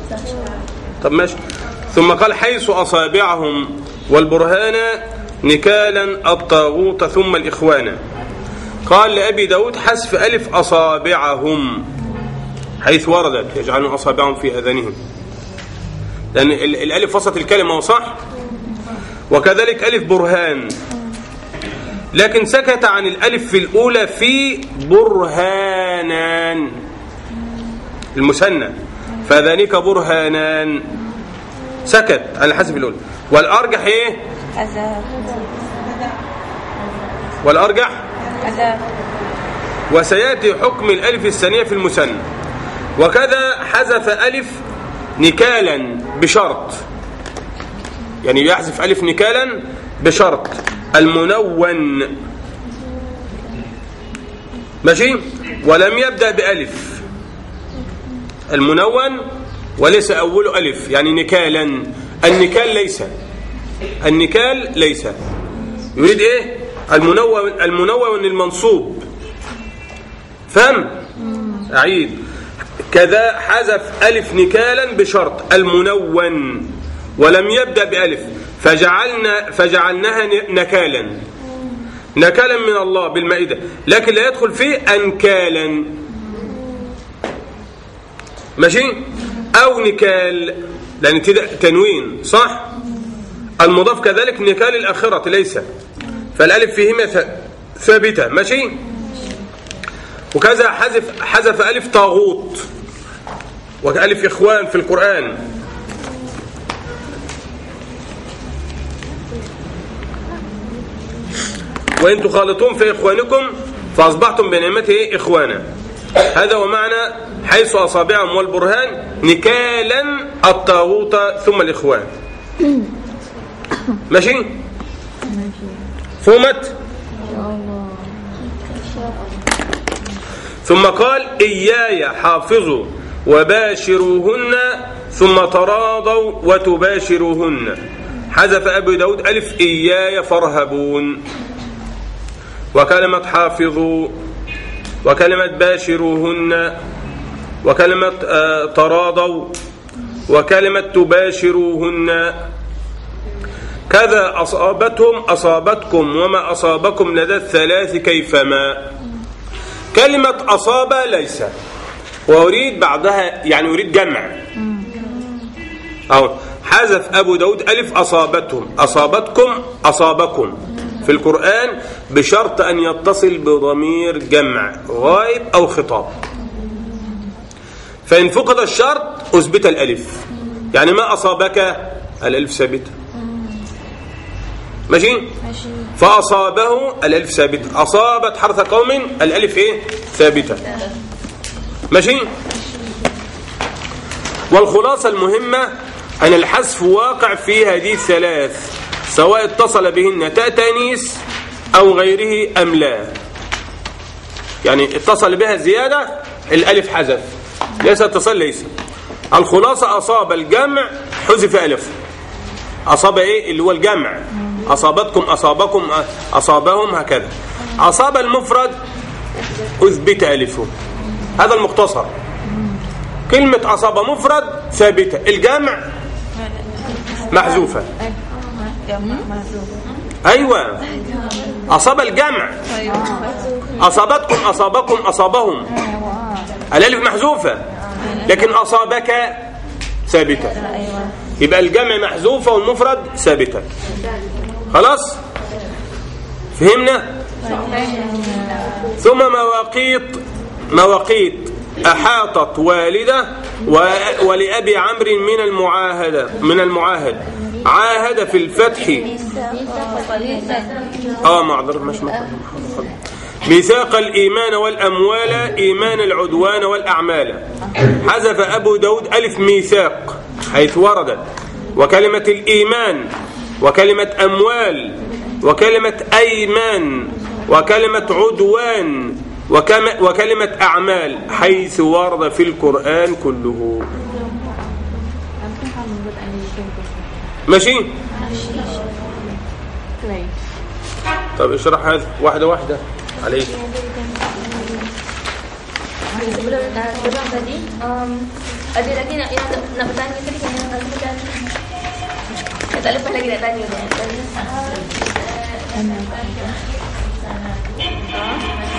طب ماشي. ثم قال حيث أصابعهم والبرهان نكالا الطاغوت ثم الإخوان. قال لأبي داود حذف ألف أصابعهم حيث وردت يجعلون أصابعهم في أذانهم، لأن الألف وسط الكلمة صح، وكذلك ألف برهان، لكن سكت عن الألف في الأولى في برهانان المثنى، فذلك برهانان سكت على حسب الأولى. والأرجح إيه؟ والأرجح وسيأتي حكم الألف الثانية في المثنى. وكذا حذف ألف نكالا بشرط، يعني يحذف ألف نكالا بشرط المنون ماشي، ولم يبدأ بألف المنون وليس أوله ألف، يعني نكالا. النكال ليس يريد إيه؟ المنون المنصوب. فهم؟ أعيد. كذا حذف ألف نكالا بشرط المنون ولم يبدأ بألف فجعلناها نكالا من الله بالمائدة، لكن لا يدخل فيه أنكالا ماشي، أو نكال لأن تنوين صح. المضاف كذلك نكال الآخرة ليس، فالألف فيهما ثابتة ماشي. وكذا حذف ألف طاغوت وألف إخوان في القرآن. وإن تخالطون في إخوانكم فأصبحتم بنعمته إخوانا. هذا ومعنى حيث أصابعهم والبرهان نكالا الطاغوت ثم الإخوان ماشي. فهمت؟ ثم قال إياي حافظوا وباشروهن ثم تراضوا وتباشروهن. حذف أبو داود ألف إياي فارهبون، وكلمة حافظوا وكلمة باشروهن وكلمة تراضوا وكلمة تباشروهن. كذا أصابتكم وما أصابكم لدى الثلاث كيفما. كلمة أصاب ليس، وأريد بعدها يعني أريد جمع، أو حذف أبو داود ألف أصابكم في القرآن بشرط أن يتصل بضمير جمع غائب أو خطاب، فإن فقد الشرط أثبت الألف، يعني ما أصابك الألف ثابتة ماشي. فأصابه الألف ثابتة، أصابت حرث قوم الألف إيه؟ ثابتة ماشي. والخلاصة المهمة أن الحذف واقع في هذه الثلاث سواء اتصل بهن تاء تانيث أو غيره أم لا، يعني اتصل بها زيادة الألف حذف، ليس اتصال ليس. الخلاصة أصاب الجمع حذف ألف. أصاب إيه؟ اللي هو الجمع، أصابتكم أصابكم أصابهم هكذا. أصاب المفرد أثبت ألفه، هذا المختصر. كلمة أصاب مفرد ثابتة، الجمع محذوفة. أيوة أصاب الجمع أصابتكم أصابكم أصابهم الألف محذوفة، لكن أصابك ثابتة، يبقى الجمع محذوفة والمفرد ثابتة. خلاص فهمنا؟ ثم مواقيت أحاطت والدة ولأبي عمرو من المعاهد عاهد في الفتح ميثاق الإيمان والأموال إيمان العدوان والأعمال. حذف أبو داود ألف ميثاق حيث وردت، وكلمة الإيمان وكلمة أموال وكلمة أيمان وكلمة عدوان وكلمة أعمال حيث ورد في القرآن كله ماشي. طب اشرح هذا واحدة واحدة عليك. Sebelum tadi Ada lagi nak bertanya tadi kan yang macam tak lepas lagi nak tanya ni.